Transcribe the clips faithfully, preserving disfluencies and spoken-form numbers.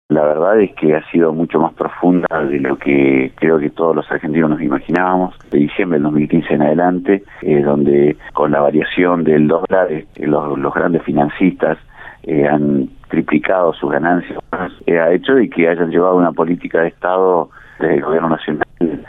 La verdad es que ha sido mucho más profunda de lo que creo que todos los argentinos nos imaginábamos. De diciembre del dos mil quince en adelante, eh, donde con la variación del dólar, eh, los, los grandes financistas eh, han triplicado sus ganancias, eh, ha hecho de que hayan llevado una política de Estado del gobierno nacional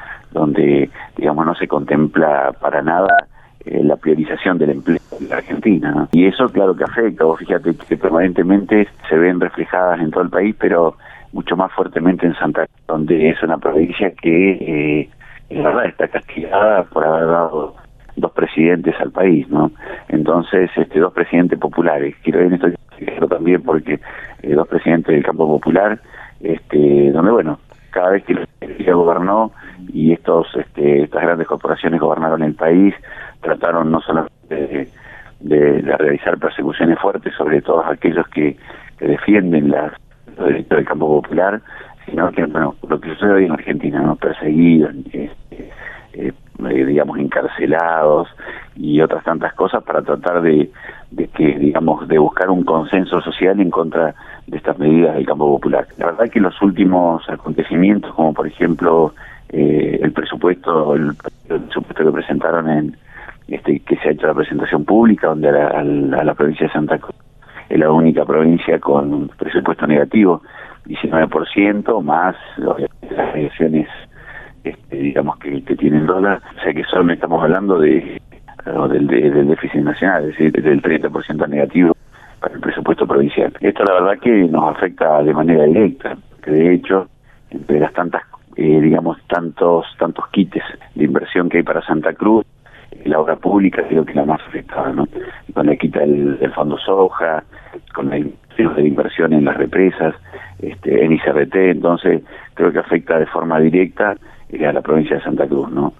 donde, digamos, no se contempla para nada eh, la priorización del empleo en la Argentina, ¿no? Y eso, claro que afecta. Vos fíjate que permanentemente se ven reflejadas en todo el país, pero mucho más fuertemente en Santa Cruz, donde es una provincia que, eh, en verdad, está castigada por haber dado dos presidentes al país, ¿no? Entonces, este, dos presidentes populares. Quiero en esto decirlo también porque eh, dos presidentes del campo popular, este, donde, bueno, cada vez que la gobernó y estos este, estas grandes corporaciones gobernaron el país, trataron no solamente de, de, de realizar persecuciones fuertes sobre todos aquellos que, que defienden las, los derechos del campo popular, sino que, bueno, lo que sucede hoy en Argentina, ¿no? Perseguidos, este, eh, eh, digamos, encarcelados y otras tantas cosas para tratar de, de que, digamos, de buscar un consenso social en contra de estas medidas del campo popular. La verdad que los últimos acontecimientos, como por ejemplo eh, el presupuesto, el, el presupuesto que presentaron en este que se ha hecho la presentación pública, donde a la, a la, a la provincia de Santa Cruz es la única provincia con un presupuesto negativo, diecinueve por ciento, más las mediciones este, digamos que, que tienen dólar, o sea que solo estamos hablando de, del, de, del déficit nacional, es decir, del treinta por ciento negativo para el presupuesto provincial. Esto la verdad que nos afecta de manera directa, que de hecho, entre las tantas, eh, digamos, tantos tantos quites de inversión que hay para Santa Cruz, la obra pública creo que es la más afectada, ¿no? Con la quita del, del fondo soja, con la de inversión en las represas, este, en I C R T, entonces creo que afecta de forma directa eh, a la provincia de Santa Cruz, ¿no?